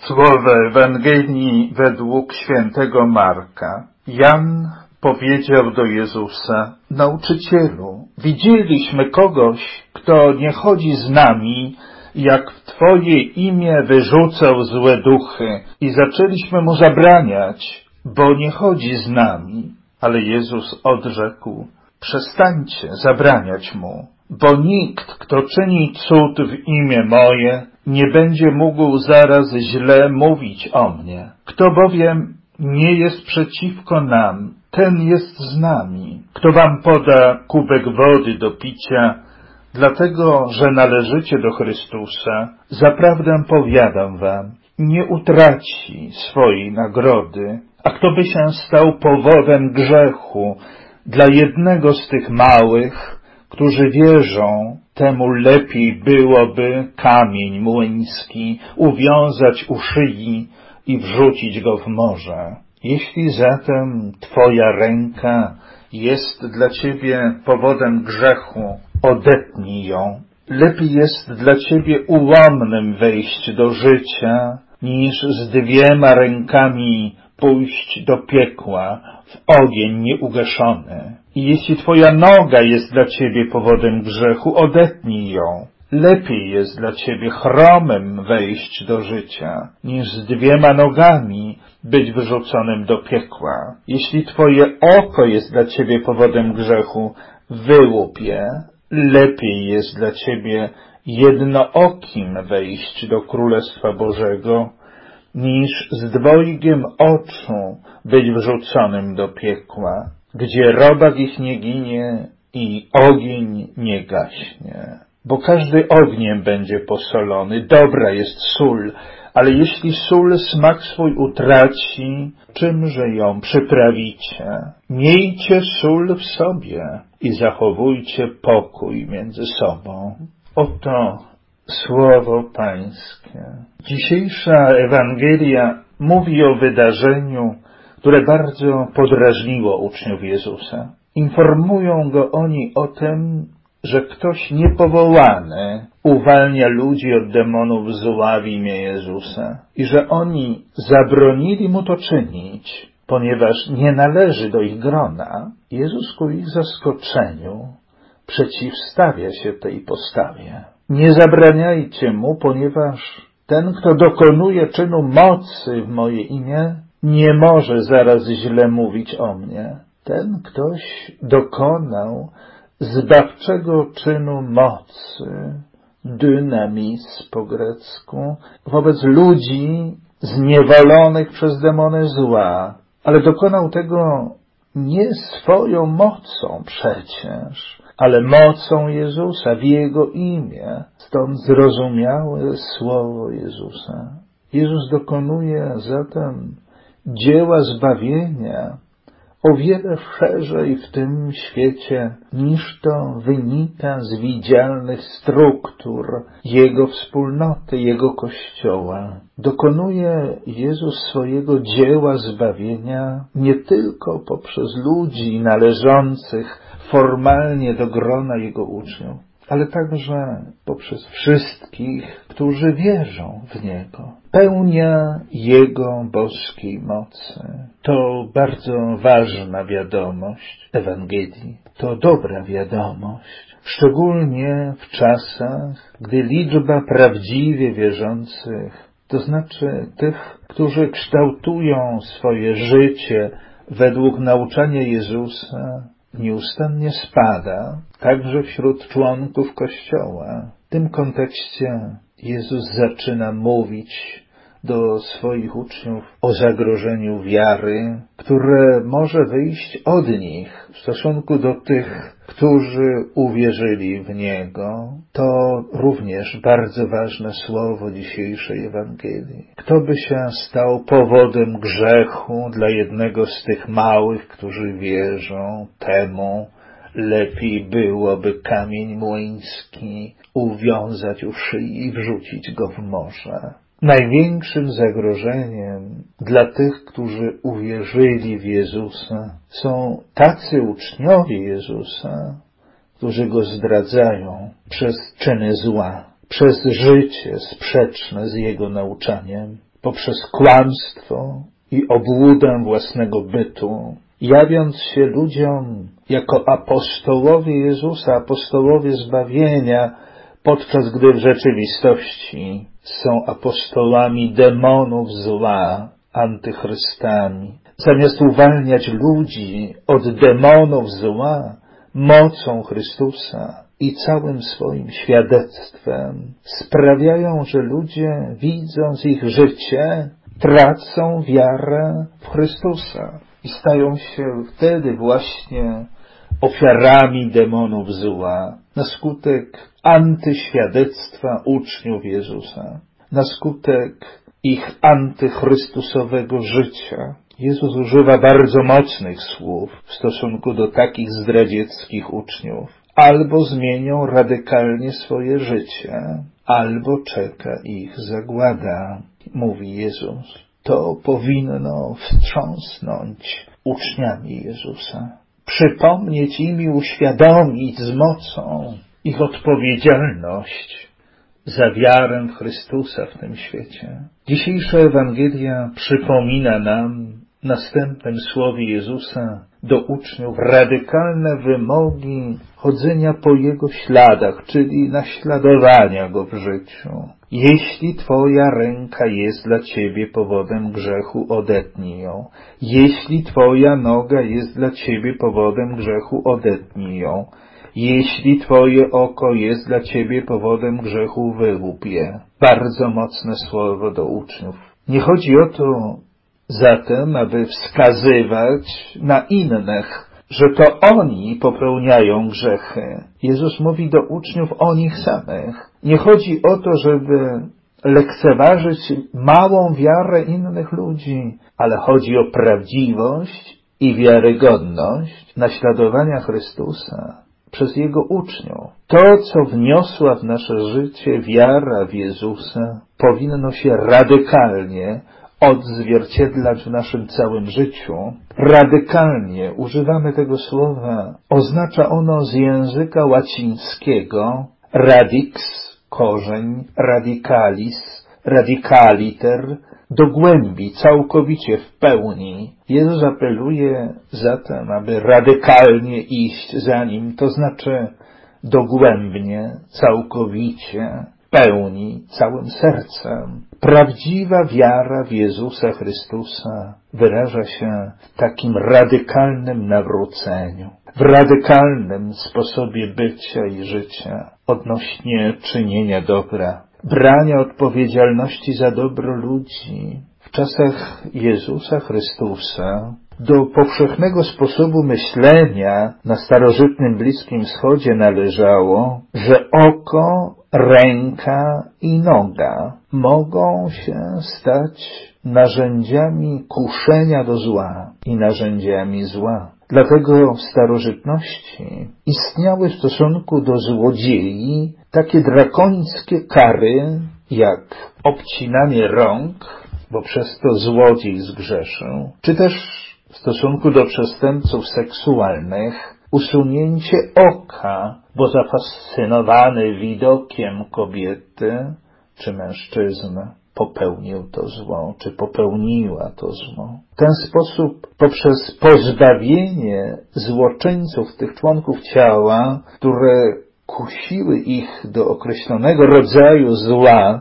Słowo Ewangelii według świętego Marka. Jan powiedział do Jezusa: Nauczycielu, widzieliśmy kogoś, kto nie chodzi z nami, jak w Twoje imię wyrzucał złe duchy, i zaczęliśmy mu zabraniać, bo nie chodzi z nami. Ale Jezus odrzekł: Przestańcie zabraniać mu, bo nikt, kto czyni cud w imię moje, nie będzie mógł zaraz źle mówić o mnie. Kto bowiem nie jest przeciwko nam, ten jest z nami. Kto wam poda kubek wody do picia, dlatego, że należycie do Chrystusa, zaprawdę powiadam wam, nie utraci swojej nagrody. A kto by się stał powodem grzechu dla jednego z tych małych, którzy wierzą, temu lepiej byłoby kamień młyński uwiązać u szyi i wrzucić go w morze. Jeśli zatem Twoja ręka jest dla Ciebie powodem grzechu, odetnij ją. Lepiej jest dla Ciebie ułomnym wejść do życia, niż z 2 rękami pójść do piekła, w ogień nieugaszony. I jeśli Twoja noga jest dla Ciebie powodem grzechu, odetnij ją. Lepiej jest dla Ciebie chromym wejść do życia, niż z 2 nogami być wyrzuconym do piekła. Jeśli Twoje oko jest dla Ciebie powodem grzechu, wyłup je. Lepiej jest dla Ciebie jednookim wejść do Królestwa Bożego, niż z 2 oczu być wrzuconym do piekła, gdzie robak ich nie ginie i ogień nie gaśnie. Bo każdy ogniem będzie posolony, dobra jest sól, ale jeśli sól smak swój utraci, czymże ją przyprawicie? Miejcie sól w sobie i zachowujcie pokój między sobą. Oto Słowo Pańskie. Dzisiejsza Ewangelia mówi o wydarzeniu, które bardzo podrażniło uczniów Jezusa. Informują go oni o tym, że ktoś niepowołany uwalnia ludzi od demonów zła w imię Jezusa i że oni zabronili mu to czynić, ponieważ nie należy do ich grona. Jezus ku ich zaskoczeniu przeciwstawia się tej postawie. Nie zabraniajcie mu, ponieważ ten, kto dokonuje czynu mocy w moje imię, nie może zaraz źle mówić o mnie. Ten ktoś dokonał zbawczego czynu mocy, dynamis po grecku, wobec ludzi zniewolonych przez demony zła, ale dokonał tego nie swoją mocą przecież, ale mocą Jezusa w Jego imię. Stąd zrozumiałe słowo Jezusa. Jezus dokonuje zatem dzieła zbawienia o wiele szerzej w tym świecie, niż to wynika z widzialnych struktur Jego wspólnoty, Jego Kościoła. Dokonuje Jezus swojego dzieła zbawienia nie tylko poprzez ludzi należących formalnie do grona Jego uczniów, ale także poprzez wszystkich, którzy wierzą w Niego. Pełnia Jego boskiej mocy. To bardzo ważna wiadomość Ewangelii. To dobra wiadomość, szczególnie w czasach, gdy liczba prawdziwie wierzących, to znaczy tych, którzy kształtują swoje życie według nauczania Jezusa, nieustannie spada, także wśród członków Kościoła. W tym kontekście Jezus zaczyna mówić do swoich uczniów o zagrożeniu wiary, które może wyjść od nich w stosunku do tych, którzy uwierzyli w Niego. To również bardzo ważne słowo dzisiejszej Ewangelii. Kto by się stał powodem grzechu dla jednego z tych małych, którzy wierzą, temu lepiej byłoby kamień młyński uwiązać u szyi i wrzucić go w morze. Największym zagrożeniem dla tych, którzy uwierzyli w Jezusa, są tacy uczniowie Jezusa, którzy Go zdradzają przez czyny zła, przez życie sprzeczne z Jego nauczaniem. poprzez kłamstwo i obłudę własnego bytu, jawiąc się ludziom jako apostołowie Jezusa, apostołowie zbawienia, podczas gdy w rzeczywistości są apostołami demonów zła, antychrystami. Zamiast uwalniać ludzi od demonów zła mocą Chrystusa i całym swoim świadectwem, sprawiają, że ludzie, widząc ich życie, tracą wiarę w Chrystusa i stają się wtedy właśnie ofiarami demonów zła na skutek antyświadectwa uczniów Jezusa, na skutek ich antychrystusowego życia. Jezus używa bardzo mocnych słów w stosunku do takich zdradzieckich uczniów. Albo zmienią radykalnie swoje życie, albo czeka ich zagłada, mówi Jezus. To powinno wstrząsnąć uczniami Jezusa. Przypomnieć im i uświadomić z mocą ich odpowiedzialność za wiarę w Chrystusa w tym świecie. Dzisiejsza Ewangelia przypomina nam w następnym słowie Jezusa do uczniów radykalne wymogi chodzenia po Jego śladach, czyli naśladowania Go w życiu. Jeśli Twoja ręka jest dla Ciebie powodem grzechu, odetnij ją. Jeśli Twoja noga jest dla Ciebie powodem grzechu, odetnij ją. Jeśli Twoje oko jest dla Ciebie powodem grzechu, wyłup je. Bardzo mocne słowo do uczniów. Nie chodzi o to zatem, aby wskazywać na innych, że to oni popełniają grzechy. Jezus mówi do uczniów o nich samych. Nie chodzi o to, żeby lekceważyć małą wiarę innych ludzi, ale chodzi o prawdziwość i wiarygodność naśladowania Chrystusa przez Jego uczniów. To, co wniosła w nasze życie wiara w Jezusa, powinno się radykalnie odzwierciedlać w naszym całym życiu. Radykalnie używamy tego słowa. Oznacza ono z języka łacińskiego radix, korzeń, radicalis, radicaliter, do głębi, całkowicie, w pełni. Jezus apeluje zatem, aby radykalnie iść za Nim, to znaczy dogłębnie, całkowicie, w pełni, całym sercem. Prawdziwa wiara w Jezusa Chrystusa wyraża się w takim radykalnym nawróceniu, w radykalnym sposobie bycia i życia odnośnie czynienia dobra, brania odpowiedzialności za dobro ludzi. W czasach Jezusa Chrystusa do powszechnego sposobu myślenia na starożytnym Bliskim Wschodzie należało, że oko, ręka i noga mogą się stać narzędziami kuszenia do zła i narzędziami zła. Dlatego w starożytności istniały w stosunku do złodziei takie drakońskie kary, jak obcinanie rąk, bo przez to złodziej zgrzeszył, czy też w stosunku do przestępców seksualnych usunięcie oka, bo zafascynowany widokiem kobiety czy mężczyzny popełnił to zło, czy popełniła to zło. W ten sposób, poprzez pozbawienie złoczyńców tych członków ciała, które kusiły ich do określonego rodzaju zła,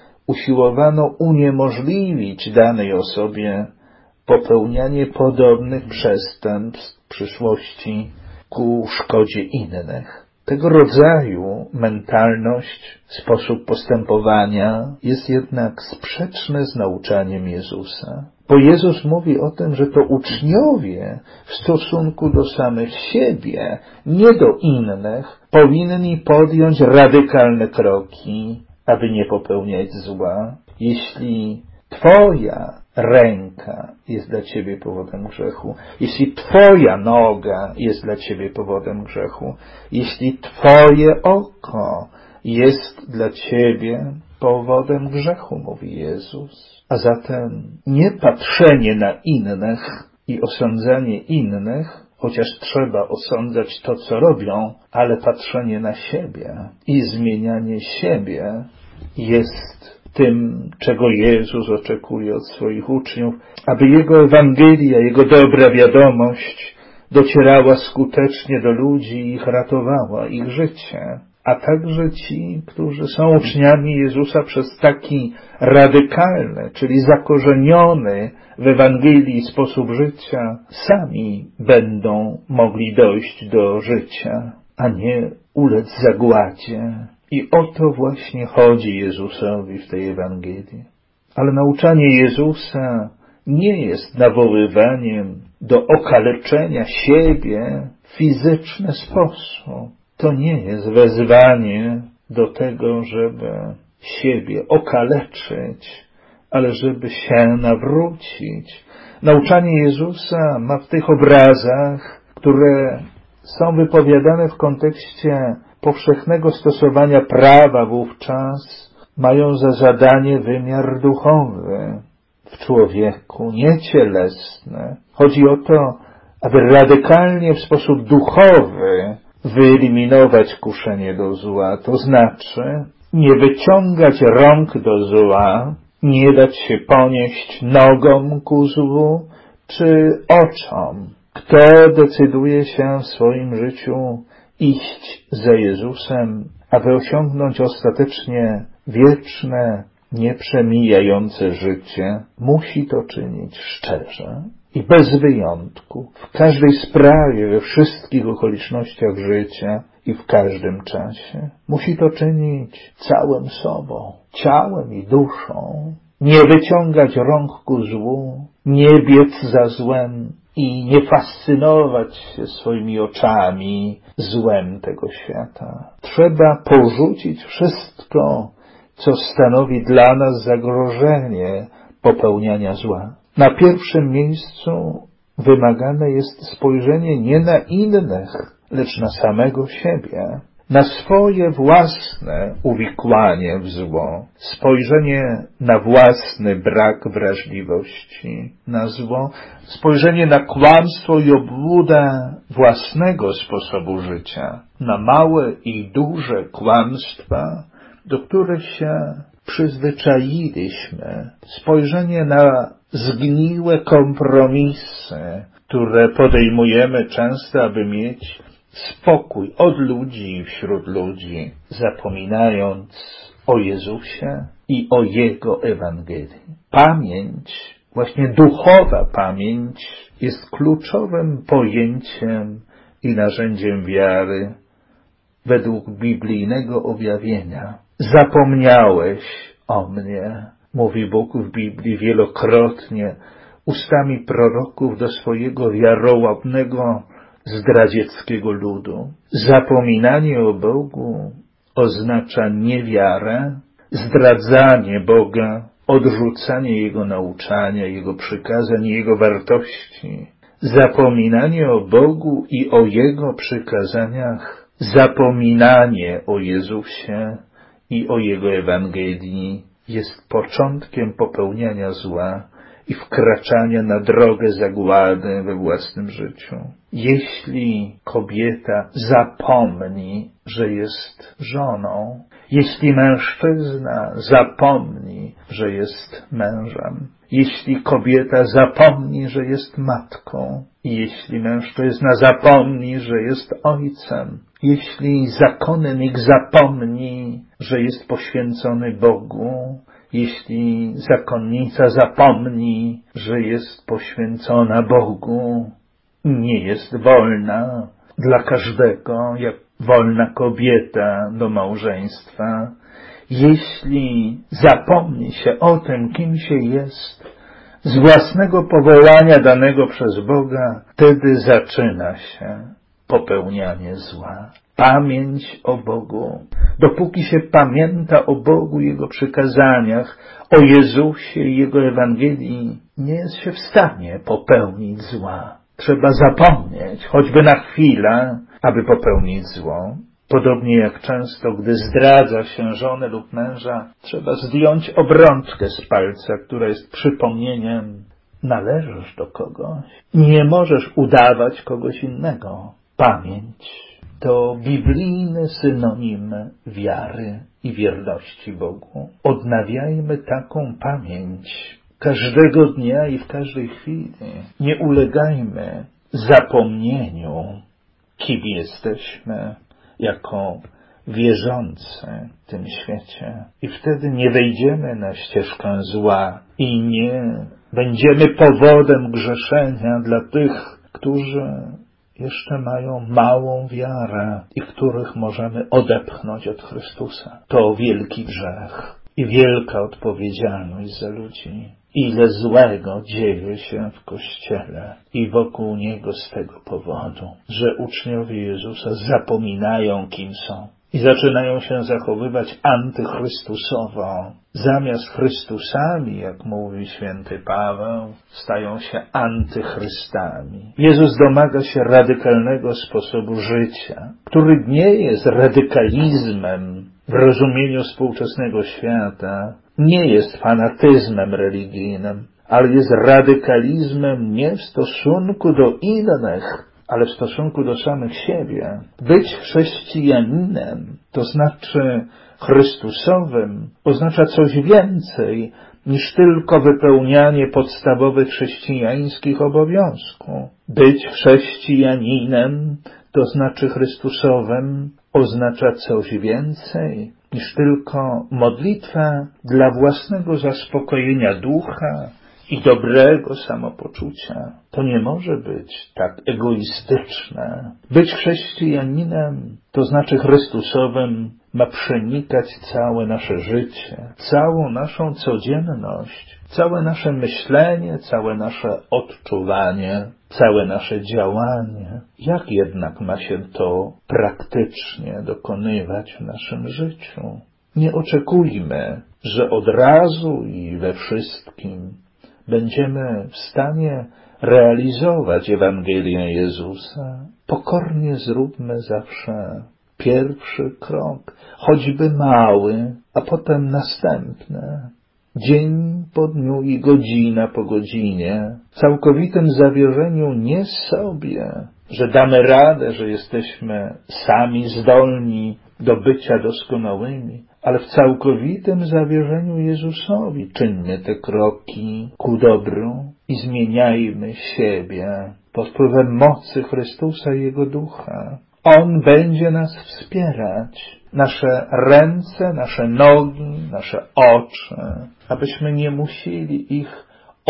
usiłowano uniemożliwić danej osobie popełnianie podobnych przestępstw w przyszłości ku szkodzie innych. Tego rodzaju mentalność, sposób postępowania jest jednak sprzeczny z nauczaniem Jezusa. Bo Jezus mówi o tym, że to uczniowie w stosunku do samych siebie, nie do innych, powinni podjąć radykalne kroki, aby nie popełniać zła. Jeśli Twoja ręka jest dla Ciebie powodem grzechu, jeśli Twoja noga jest dla Ciebie powodem grzechu, jeśli Twoje oko jest dla Ciebie powodem grzechu, mówi Jezus. A zatem nie patrzenie na innych i osądzanie innych, chociaż trzeba osądzać to, co robią, ale patrzenie na siebie i zmienianie siebie jest tym, czego Jezus oczekuje od swoich uczniów, aby Jego Ewangelia, Jego dobra wiadomość docierała skutecznie do ludzi i ich ratowała, ich życie. A także ci, którzy są uczniami Jezusa przez taki radykalny, czyli zakorzeniony w Ewangelii sposób życia, sami będą mogli dojść do życia, a nie ulec zagładzie. I o to właśnie chodzi Jezusowi w tej Ewangelii. Ale nauczanie Jezusa nie jest nawoływaniem do okaleczenia siebie w fizyczny sposób. To nie jest wezwanie do tego, żeby siebie okaleczyć, ale żeby się nawrócić. Nauczanie Jezusa ma w tych obrazach, które są wypowiadane w kontekście powszechnego stosowania prawa wówczas, mają za zadanie wymiar duchowy w człowieku, nie cielesny. Chodzi o to, aby radykalnie w sposób duchowy wyeliminować kuszenie do zła, to znaczy nie wyciągać rąk do zła, nie dać się ponieść nogom ku złu czy oczom. Kto decyduje się w swoim życiu iść za Jezusem, aby osiągnąć ostatecznie wieczne, nieprzemijające życie, musi to czynić szczerze i bez wyjątku, w każdej sprawie, we wszystkich okolicznościach życia i w każdym czasie. Musi to czynić całym sobą, ciałem i duszą, nie wyciągać rąk ku złu, nie biec za złem i nie fascynować się swoimi oczami złem tego świata. Trzeba porzucić wszystko, co stanowi dla nas zagrożenie popełniania zła. Na pierwszym miejscu wymagane jest spojrzenie nie na innych, lecz na samego siebie, na swoje własne uwikłanie w zło, spojrzenie na własny brak wrażliwości na zło, spojrzenie na kłamstwo i obłudę własnego sposobu życia, na małe i duże kłamstwa, do których się przyzwyczailiśmy, spojrzenie na zgniłe kompromisy, które podejmujemy często, aby mieć spokój od ludzi i wśród ludzi, zapominając o Jezusie i o Jego Ewangelii. Pamięć, właśnie duchowa pamięć, jest kluczowym pojęciem i narzędziem wiary według biblijnego objawienia. Zapomniałeś o mnie, mówi Bóg w Biblii wielokrotnie, ustami proroków do swojego wiarołomnego, zdradzieckiego ludu. Zapominanie o Bogu oznacza niewiarę, zdradzanie Boga, odrzucanie Jego nauczania, Jego przykazań, Jego wartości. Zapominanie o Bogu i o Jego przykazaniach, zapominanie o Jezusie i o Jego Ewangelii jest początkiem popełniania zła i wkraczania na drogę zagłady we własnym życiu. Jeśli kobieta zapomni, że jest żoną, jeśli mężczyzna zapomni, że jest mężem, jeśli kobieta zapomni, że jest matką, jeśli mężczyzna zapomni, że jest ojcem, jeśli zakonnik zapomni, że jest poświęcony Bogu, jeśli zakonnica zapomni, że jest poświęcona Bogu, nie jest wolna dla każdego, jak wolna kobieta do małżeństwa. Jeśli zapomni się o tym, kim się jest, z własnego powołania danego przez Boga, wtedy zaczyna się popełnianie zła. Pamięć o Bogu. Dopóki się pamięta o Bogu i Jego przykazaniach, o Jezusie i Jego Ewangelii, nie jest się w stanie popełnić zła. Trzeba zapomnieć, choćby na chwilę, aby popełnić zło. Podobnie jak często, gdy zdradza się żonę lub męża, trzeba zdjąć obrączkę z palca, która jest przypomnieniem: należysz do kogoś. Nie możesz udawać kogoś innego. Pamięć to biblijny synonim wiary i wierności Bogu. Odnawiajmy taką pamięć każdego dnia i w każdej chwili. Nie ulegajmy zapomnieniu, kim jesteśmy jako wierzący w tym świecie. I wtedy nie wejdziemy na ścieżkę zła i nie będziemy powodem grzeszenia dla tych, którzy jeszcze mają małą wiarę i których możemy odepchnąć od Chrystusa. To wielki grzech i wielka odpowiedzialność za ludzi. Ile złego dzieje się w Kościele i wokół Niego z tego powodu, że uczniowie Jezusa zapominają, kim są i zaczynają się zachowywać antychrystusowo. Zamiast Chrystusami, jak mówi święty Paweł, stają się antychrystami. Jezus domaga się radykalnego sposobu życia, który nie jest radykalizmem w rozumieniu współczesnego świata, nie jest fanatyzmem religijnym, ale jest radykalizmem nie w stosunku do innych, ale w stosunku do samych siebie. Być chrześcijaninem, to znaczy Chrystusowym, oznacza coś więcej niż tylko wypełnianie podstawowych chrześcijańskich obowiązków. Być chrześcijaninem, to znaczy Chrystusowym, oznacza coś więcej niż tylko modlitwa dla własnego zaspokojenia ducha i dobrego samopoczucia. To nie może być tak egoistyczne. Być chrześcijaninem, to znaczy Chrystusowym, ma przenikać całe nasze życie, całą naszą codzienność, całe nasze myślenie, całe nasze odczuwanie, całe nasze działanie. Jak jednak ma się to praktycznie dokonywać w naszym życiu? Nie oczekujmy, że od razu i we wszystkim będziemy w stanie realizować Ewangelię Jezusa. Pokornie zróbmy zawsze pierwszy krok, choćby mały, a potem następny. Dzień po dniu i godzina po godzinie, w całkowitym zawierzeniu nie sobie, że damy radę, że jesteśmy sami zdolni do bycia doskonałymi, ale w całkowitym zawierzeniu Jezusowi czyńmy te kroki ku dobru i zmieniajmy siebie pod wpływem mocy Chrystusa i Jego Ducha. On będzie nas wspierać, nasze ręce, nasze nogi, nasze oczy, abyśmy nie musieli ich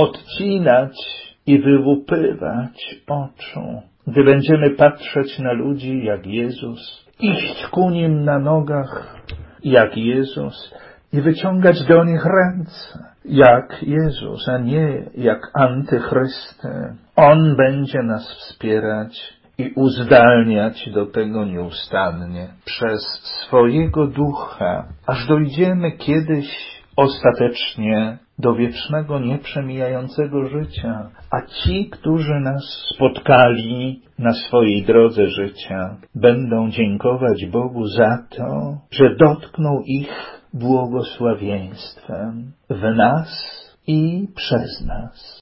odcinać i wyłupywać oczu. Gdy będziemy patrzeć na ludzi jak Jezus, iść ku nim na nogach jak Jezus i wyciągać do nich ręce jak Jezus, a nie jak antychrysty. On będzie nas wspierać i uzdalniać do tego nieustannie przez swojego Ducha, aż dojdziemy kiedyś ostatecznie do wiecznego, nieprzemijającego życia. A ci, którzy nas spotkali na swojej drodze życia, będą dziękować Bogu za to, że dotknął ich błogosławieństwem w nas i przez nas.